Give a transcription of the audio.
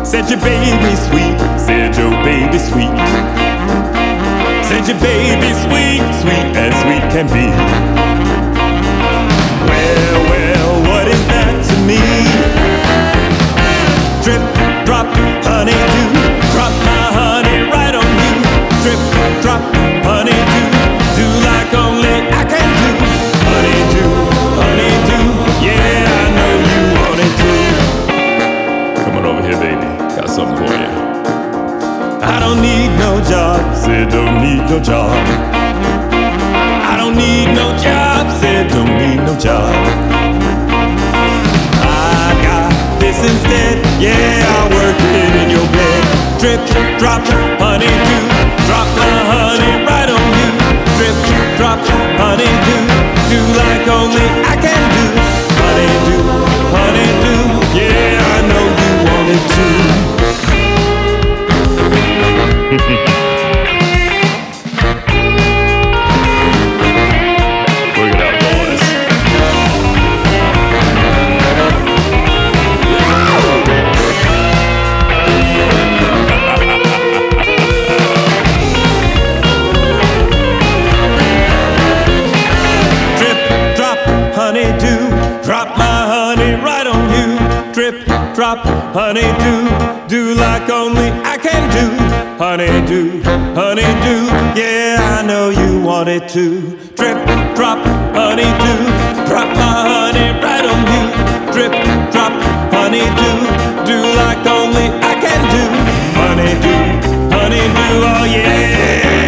Said your baby sweet, said your baby sweet. Said your baby sweet, sweet as sweet can be. Well, well, what is that to me? Drip, drop, honey, do. Drop my honey right on you. Drip, drop, honey, do like only I can do. Honey, do, yeah, I know you want it to. Come on over here, baby, got something for you. I don't need no job, said don't need no job. I don't need no job, said don't need no job. I got this instead, yeah, I'll work it in your bed. Drip, drop, honey, do. Drop my honey right on you. Drip, drop, honey, do like only I can do. Honey, do, yeah, I know you want it too. Work it out, boys. Drip, drop, honey, drop my honey right on you. Drip, drop, honey, do like only I can do. Honey, do, yeah, I know you want it to. Drip, drop, honey, drop my honey right on you. Drip, drop, honey, do like only I can do. Honey, do, oh yeah.